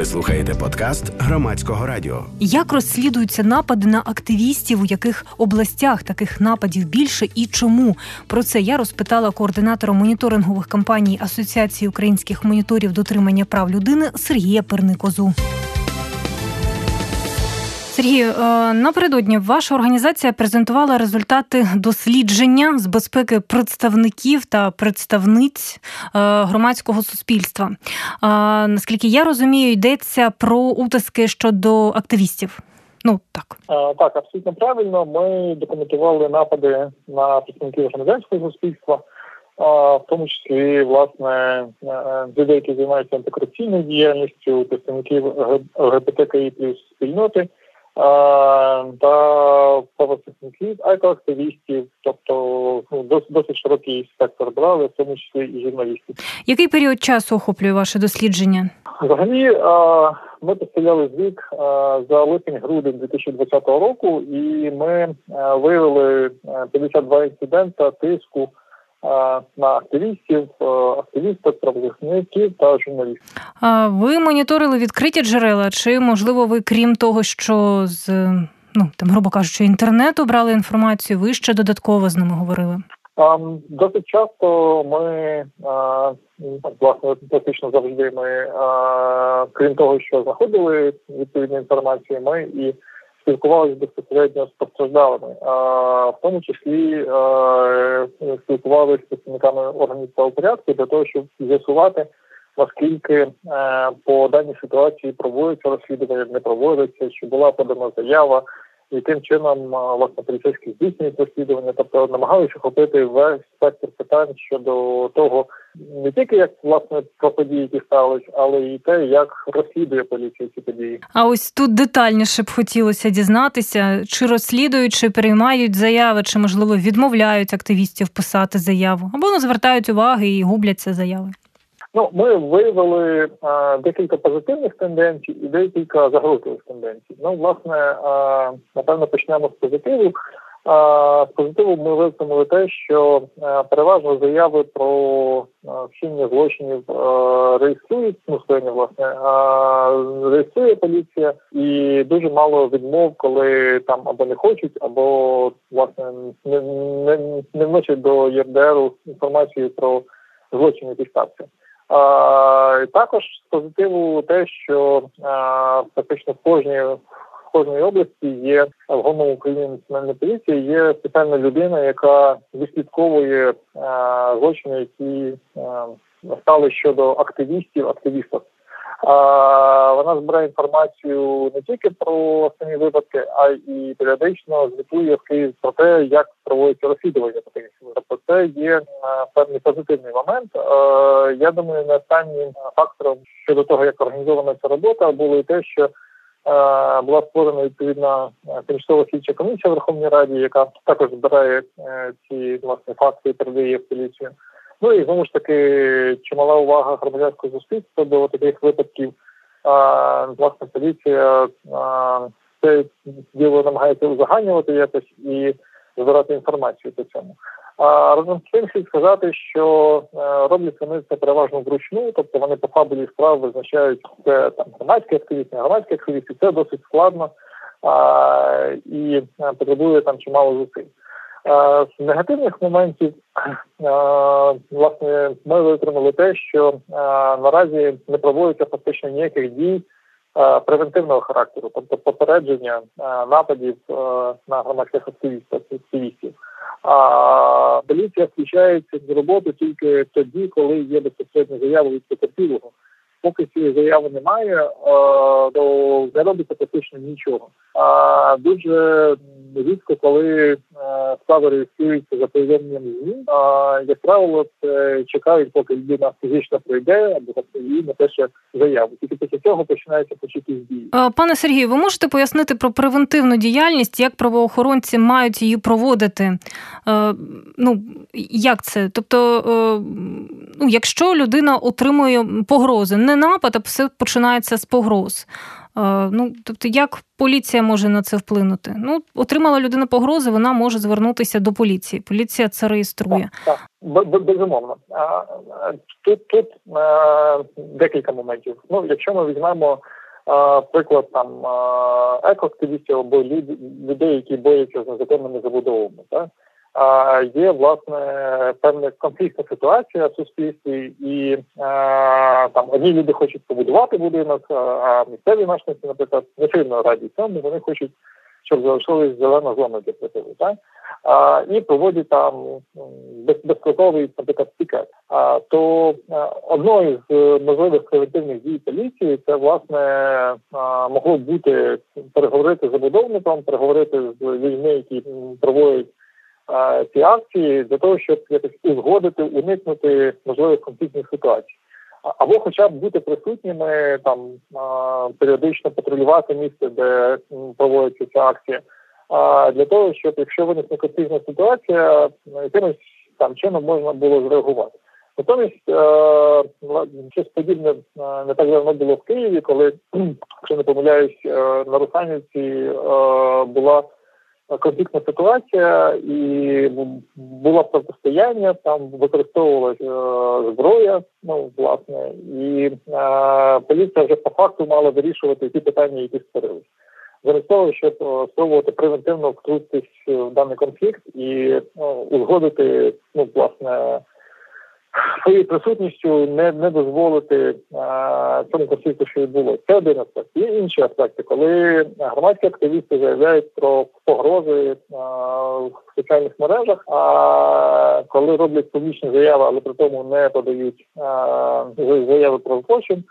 Ви слухаєте подкаст Громадського радіо. Як розслідуються напади на активістів, у яких областях таких нападів більше і чому? Про це я розпитала координатора моніторингових кампаній Асоціації українських моніторів дотримання прав людини Сергія Перникозу. Сергію, напередодні ваша організація презентувала результати дослідження з безпеки представників та представниць громадського суспільства. Наскільки я розумію, йдеться про утиски щодо активістів. Так. Так, абсолютно правильно. Ми документували напади на представників громадянського суспільства, в тому числі, власне, людей, які займаються антикорупційною діяльністю, представників ЛГБТКІ плюс спільноти, та правозахисників, екоактивістів, тобто досить широкий спектр брали, в тому числі і журналістів. Який період часу охоплює ваше дослідження? Взагалі, ми представляли звіт за липень-грудень 2020 року, і ми виявили 52 інцидента тиску на активістів, правозахисників та журналістів. Ви моніторили відкриті джерела? Чи, можливо, ви, крім того, що з, грубо кажучи, інтернету брали інформацію, ви ще додатково з ними говорили? Досить часто ми, власне, практично завжди ми, крім того, що знаходили відповідну інформацію, ми і спілкувалися безпосередньо з постраждалими, в тому числі спілкувалися з представниками органів правопорядку для того, щоб з'ясувати, наскільки по даній ситуації проводиться розслідування, не проводиться, чи була подана заява, яким чином, власне, поліцейські здійснюють розслідування, тобто намагалися охопити весь спектр питань щодо того, не тільки як, власне, про події, які сталися, але і те, як розслідує поліція ці події. А ось тут детальніше б хотілося дізнатися, чи розслідують, чи приймають заяви, чи, можливо, відмовляють активістів писати заяву, або не звертають уваги і губляться заяви. Ми виявили декілька позитивних тенденцій і декілька загрозливих тенденцій. Власне, напевно, почнемо з позитиву. З позитиву ми виявили те, що переважно заяви про вчинення злочинів реєструють, реєструє поліція, і дуже мало відмов, коли там або не хочуть, або, власне, не вносять до ЄРДРу інформацію про злочин, який стався. Також з позитиву те, що фактично в кожній області є, в Головному управлінні національної поліції є спеціальна людина, яка відслідковує злочини, які стали щодо активістів. Вона збирає інформацію не тільки про самі випадки, а й періодично звітує в Київ про те, як проводиться розслідування таких. Тобто це є певний позитивний момент. Я думаю, не останнім фактором щодо того, як організована ця робота, було і те, що була створена відповідна тимчасова слідча комісія в Верховній Раді, яка також збирає ці, власне, факти і передає в поліцію. І, знову ж таки, чимала увага громадянського суспільства до таких випадків. Власне, поліція це діло намагається узагальнювати якось і збирати інформацію по цьому. Разом з тим, слід сказати, що роблять вони це переважно вручну, тобто вони по фабулі справ визначають, це там громадські активісти, не громадські активісти, це досить складно і потребує там чимало зусиль. З негативних моментів, власне, ми витримали те, що наразі не проводиться фактично ніяких дій превентивного характеру, тобто попередження нападів на громадських активістів. Поліція включається в роботу тільки тоді, коли є безпосередня заява від потерпілого. Поки цієї заяви немає, то не робиться практично нічого. Дуже рідко, коли справи реєструються за повідомленням ЗМІ, як правило, чекають, поки людина фізично пройде, або їй напише заяву. Тільки після цього починаються початись дії. Пане Сергію, ви можете пояснити про превентивну діяльність, як правоохоронці мають її проводити? Як це? Тобто, якщо людина отримує погрози, не напад, а все починається з погроз. Тобто, як поліція може на це вплинути? Отримала людина погрози, вона може звернутися до поліції. Поліція це реєструє. Так. Безумовно. Тут декілька моментів. Якщо ми візьмемо приклад там екоактивістів або людей, які борються з незаконними забудовами, так? Є, власне, певна конфліктна ситуація в суспільстві, і там одні люди хочуть побудувати будинок, а місцеві мешканці, наприклад, не сильно раді цьому, вони хочуть, щоб залишилась зелена зона для притулу, так? І проводять там безкроковий, наприклад, пікет. То одною з можливих превентивних дій поліції це, власне, могло б бути переговорити з забудовником, переговорити з людьми, які проводять ці акції, для того, щоб якось узгодити, уникнути можливих конфліктних ситуацій. Або хоча б бути присутніми, там, періодично патрулювати місце, де проводиться ця акція, для того, щоб, якщо виникне конфліктна ситуація, якимось там чином можна було зреагувати. Натомість, щось подібне не так давно було в Києві, коли, якщо не помиляюсь, на Русанівці була конфліктна ситуація і було протистояння, там використовувалася зброя, власне, і поліція вже по факту мала вирішувати ті питання, які створилися. Замість того, щоб спробувати превентивно втрутитись в даний конфлікт і узгодити, власне, своєю присутністю не дозволити цьому конфлікту, що відбулося. Це один аспект. Є інші аспекти, коли громадські активісти заявляють про погрози в соціальних мережах, а коли роблять публічні заяви, але при тому не подають заяви про злочин,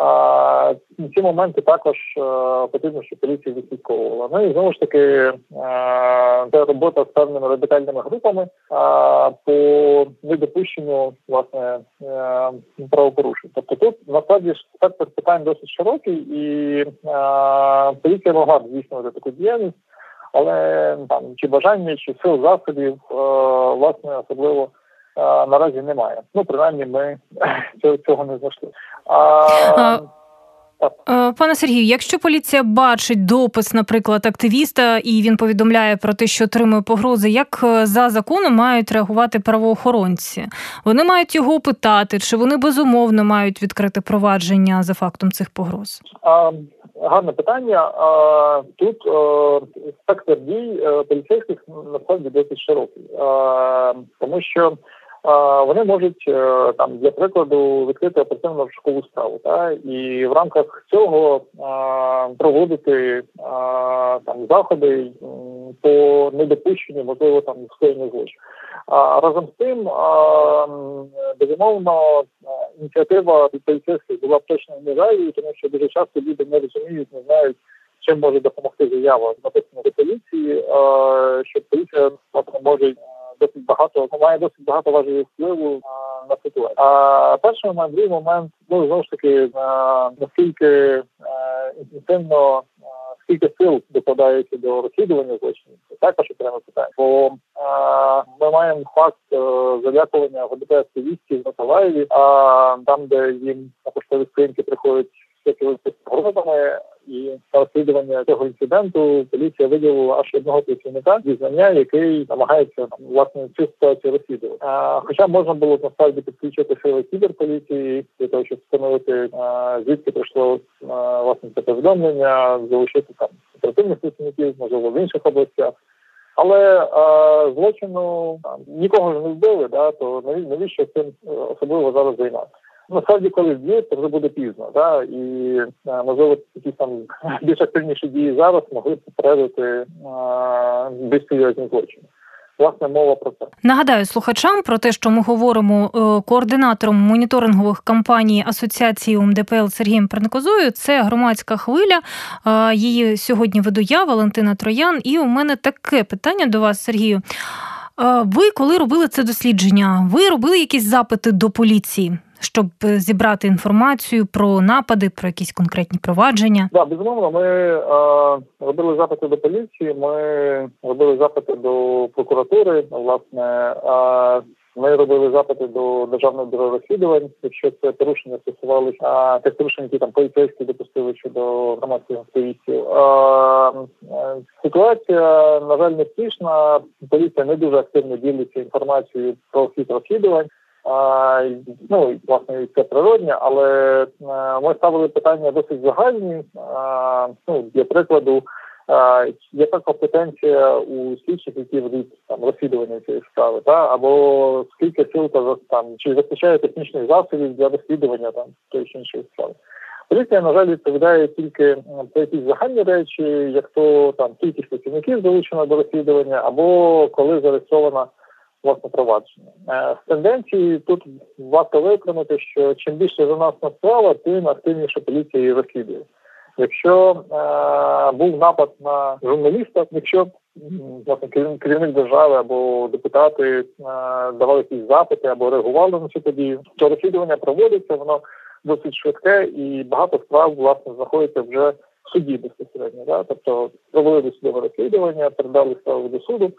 ці моменти також потрібно, щоб поліція відслідковувала. І знову ж таки, це робота з певними радикальними групами по недопущенню, власне, правопорушень. Тобто тут, насправді, спектр питань досить широкий, і поліція могла б здійснювати таку діяльність, але там чи бажання, чи сил засобів, власне, особливо наразі немає. Принаймні, ми цього не знайшли. Пане Сергію, якщо поліція бачить допис, наприклад, активіста, і він повідомляє про те, що отримує погрози, як за законом мають реагувати правоохоронці? Вони мають його питати, чи вони безумовно мають відкрити провадження за фактом цих погроз? Гарне питання. Тут спектр дій поліцейських насправді досить широкий, тому що вони можуть, там, для прикладу, відкрити оперативно-розшукову справу, і в рамках цього проводити там заходи по недопущенню, можливо, там скоєння злочину. Разом з тим, безумовно, ініціатива від поліцейських була б точно не зайвою, тому що дуже часто люди не розуміють, не знають, чим може допомогти заява, написана до поліції, що поліція може має досить багато важливих впливу на ситуацію. Перший момент, другий момент, знову ж таки, наскільки інтенсивно, скільки сил докладається до розслідування злочинів, це також окреме питання. Бо ми маємо факт залякування ГДП-активістів на Талаєві, там, де їм на поштові скриньки приходять всякі листи з погрозами, і на розслідування цього інциденту поліція виділила аж одного працівника дізнання, який намагається, власне, цю ситуацію розслідувати. Хоча можна було насправді підключити сили кіберполіції для того, щоб встановити, звідки прийшло, власне, це повідомлення, залучити там оперативних працівників, можливо, в інших областях. Але злочину нікого ж не вбили, то навіщо цим особливо зараз займатися? Насправді, коли вб'ють, то вже буде пізно, і, можливо, якісь там більш активніші дії зараз могли б попередити більш серйозні злочини. Власне, мова про це. Нагадаю слухачам про те, що ми говоримо координатором моніторингових кампаній Асоціації УМДПЛ Сергієм Пернекозою. Це громадська хвиля. Її сьогодні веду я, Валентина Троян. І у мене таке питання до вас, Сергію. Ви, коли робили це дослідження, ви робили якісь запити до поліції, щоб зібрати інформацію про напади, про якісь конкретні провадження? Так, безумовно, ми робили запити до поліції, ми робили запити до прокуратури, власне. Ми робили запити до Державного бюро розслідувань, якщо це порушення стосувалося тих порушень, які там поліцейські допустили щодо громадських активістів. Ситуація, на жаль, неспішна. Поліція не дуже активно ділиться інформацією про хід розслідувань. Власне, це природне, але ми ставили питання досить загальні. Для прикладу, яка компетенція у слідчих, які ведуть розслідування цієї справи, або скільки сил чи вистачає технічних засобів для розслідування тої чи іншої справи. Поліція, на жаль, відповідає тільки про якісь загальні речі, як то кількість працівників залучена до розслідування, або коли зареєстрована власне провадження. З тенденції тут варто виконати, що чим більше заносна справа, тим активніше поліція її розслідує. Якщо був напад на журналіста, якщо власне керівник держави або депутати давали якісь запити або реагували на цю подію, то розслідування проводиться, воно досить швидке і багато справ власне знаходиться вже в суді безпосередньо. Тобто провели досудове розслідування, передали справу до суду.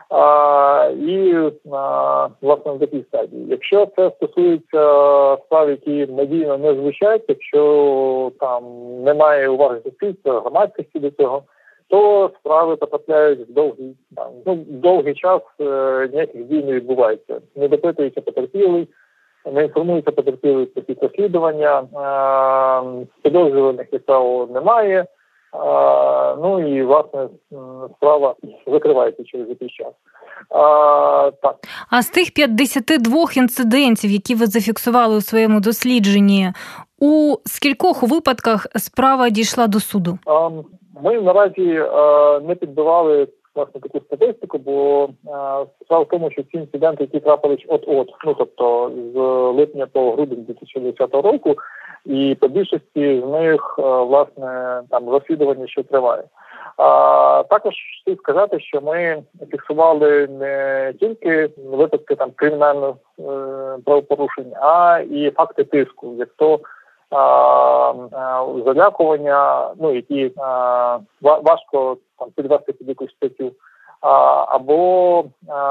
Власне, в такій стадії. Якщо це стосується справ, які медійно не звучать, якщо там немає уваги суспільства, громадськості до цього, то справи потрапляють в довгий час, ніяких дій не відбувається. Не допитується потерпілий, не інформується потерпілий про ці розслідування, підозрюваних, як правило, немає. І, власне, справа закривається через якийсь час. А з тих 52 інцидентів, які ви зафіксували у своєму дослідженні, у скількох випадках справа дійшла до суду? Ми наразі не підбивали власне таку статистику, бо справа в тому, що ці інциденти, які трапились от-от, тобто з липня по грудень 2020 року, і по більшості з них, власне, розслідування ще триває. Також слід сказати, що ми фіксували не тільки випадки кримінальних правопорушень, а і факти тиску, як то залякування, які важко підвести під якусь статтю, або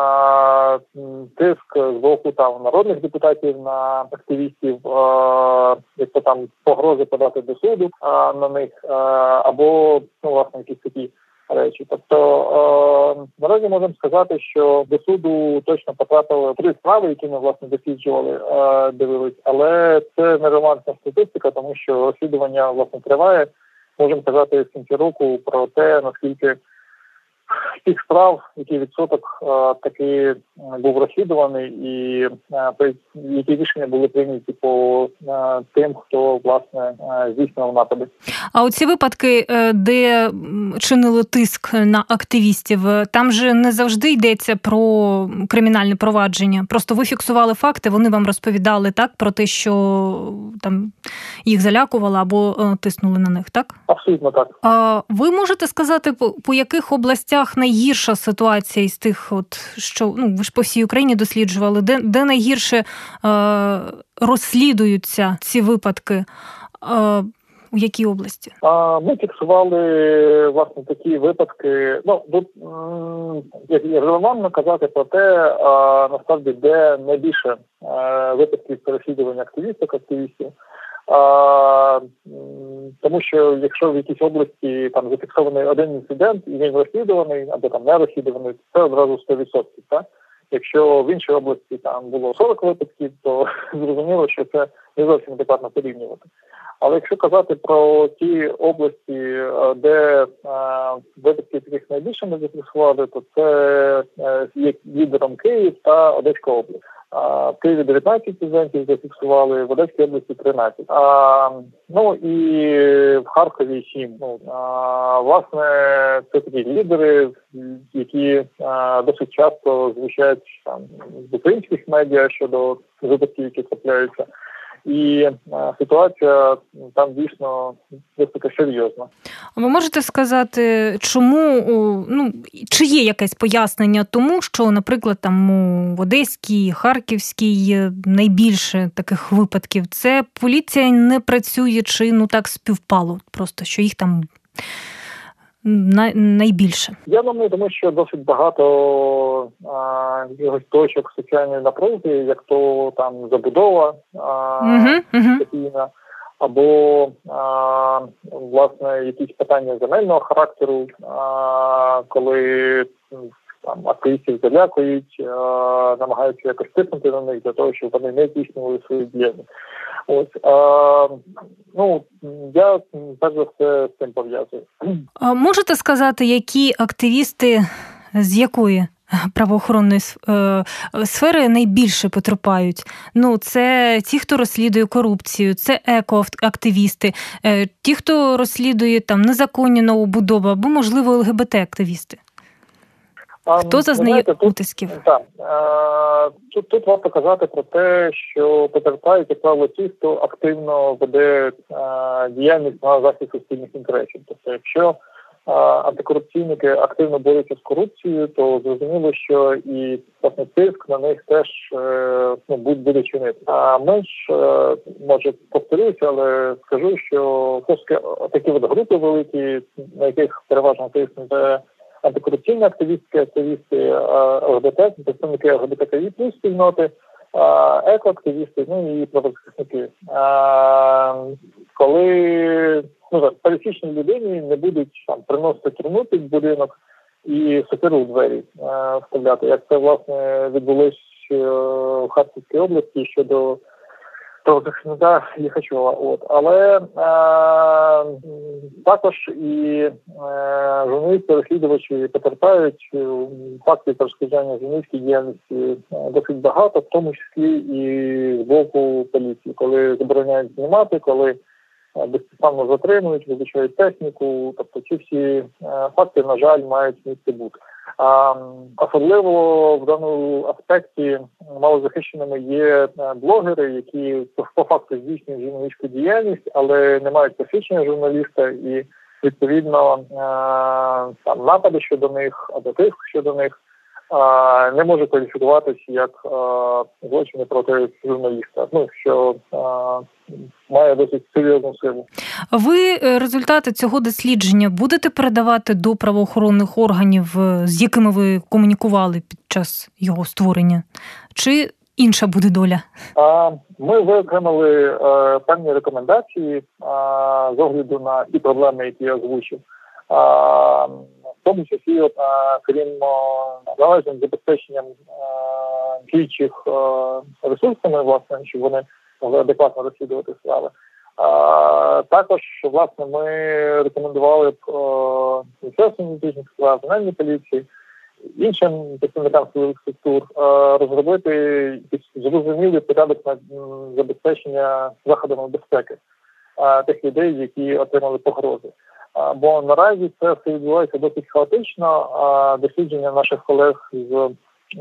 тиск з боку народних депутатів на активістів, як то погрози подати до суду на них, або власне якісь такі речі. Тобто наразі можемо сказати, що до суду точно потрапили 3 справи, які ми власне досліджували, дивились, але це нерелевантна статистика, тому що розслідування власне триває. Можемо казати в кінці року про те, наскільки тих справ, який відсоток таки був розслідуваний, і які рішення були прийняті по тим, хто, власне, здійснював напади. А оці випадки, де чинили тиск на активістів, там же не завжди йдеться про кримінальне провадження. Просто ви фіксували факти, вони вам розповідали про те, що там їх залякували або тиснули на них, так? Абсолютно так. Ви можете сказати, по яких областях найгірша ситуація із тих, що ви ж по всій Україні досліджували, де найгірше розслідуються ці випадки? У якій області? Ми фіксували, власне, такі випадки. Тут релевантно казати про те, насправді, де найбільше випадків переслідування активістів. Тому що якщо в якійсь області зафіксований один інцидент і він розслідуваний або не розслідуваний, це одразу 100%. Так? Якщо в іншій області було 40 випадків, то зрозуміло, що це не зовсім адекватно порівнювати. Але якщо казати про ті області, де випадків таких найбільше ми зафіксували, то це є лідером Київ та Одеська область. В Києві 19 інцидентів зафіксували, в Одеській області 13. І в Харкові 7. Власне, це такі лідери, які досить часто звучать в українських медіа щодо випадків, які трапляються. І ситуація там дійсно досить серйозна. Ви можете сказати, чому, чи є якесь пояснення тому, що, наприклад, в Одеській, Харківській найбільше таких випадків? Це поліція не працює, чи так співпало просто, що їх там найбільше? Я думаю, тому що досить багато якихось точок соціальної напруги, як то там забудова постійна, або власне якісь питання земельного характеру, коли там активістів залякують, намагаються якось тиснути на них для того, щоб вони не здійснювали свої діяльності. Ось, я перш за все з цим пов'язую. Можете сказати, які активісти з якої правоохоронної сфери найбільше потерпають? Це ті, хто розслідує корупцію, це екоактивісти, ті, хто розслідує там незаконні новобудови або, можливо, ЛГБТ-активісти. Хто зазнає утисків? Так. Тут варто казати про те, що потерпають, як правило, ті, хто активно веде діяльність на захист суспільних інтересів. Тобто, якщо антикорупційники активно борються з корупцією, то зрозуміло, що і власне тиск на них теж буде чинити. А менш, може, повторюся, але скажу, що такі от групи великі, на яких переважно тиснуть антикорупційні активісти, ЛГБТ, представники ЛГБТКІ плюс спільноти, екоактивісти, і правозахисники. Коли пересічній людині не будуть приносити труну під будинок і сокиру в двері вставляти, як це, власне, відбулось в Харківській області щодо правозахисника Єхачова. Але також і журналісти, розслідувачі потерпають фактів перешкоджання журналістській діяльності досить багато, в тому числі і з боку поліції, коли забороняють знімати, коли безпідставно затримують, вилучають техніку. Тобто ці всі факти, на жаль, мають місце бути. Особливо в даному аспекті малозахищеними є блогери, які по факту здійснюють журналістську діяльність, але не мають посвідчення журналіста і, відповідно, напади щодо них або тиск щодо них не може кваліфікуватися як злочини проти журналіста, що має досить серйозну силу. Ви результати цього дослідження будете передавати до правоохоронних органів, з якими ви комунікували під час його створення? Чи інша буде доля? Ми виокремили певні рекомендації з огляду на ті проблеми, які я озвучив. В тому числі, крім належним забезпеченням діючих ресурсами, власне, щоб вони могли адекватно розслідувати справи. Також, власне, ми рекомендували б Міністерству внутрішніх справ, Національній поліції, іншим представникам силових структур розробити зрозумілий порядок на забезпечення заходами безпеки тих людей, які отримали погрози. Бо наразі це все відбувається досить хаотично, а дослідження наших колег з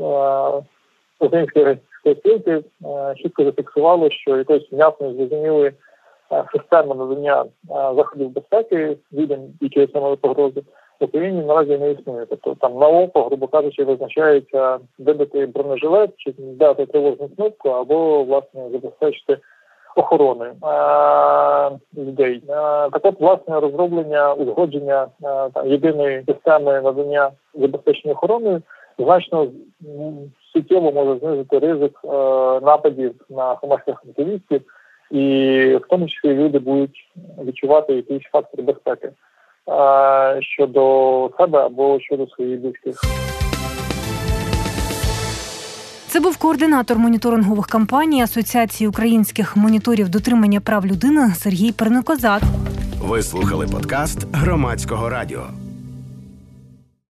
Української спілки чітко зафіксувало, що якоїсь внятної, зрозумілої системи надання заходів безпеки людям, які отримали погрози, в Україні наразі не існує. Тобто там на око, грубо кажучи, визначається вибити бронежилет чи дати тривожну кнопку або, власне, забезпечити охорони людей. Так от, власне, розроблення, узгодження єдиної системи надання забезпечення охорони значно суттєво може знизити ризик нападів на громадських активістів, і в тому числі люди будуть відчувати якийсь фактор безпеки щодо себе або щодо своїх близьких. Це був координатор моніторингових кампаній Асоціації українських моніторів дотримання прав людини Сергій Пернокозак. Ви слухали подкаст Громадського радіо.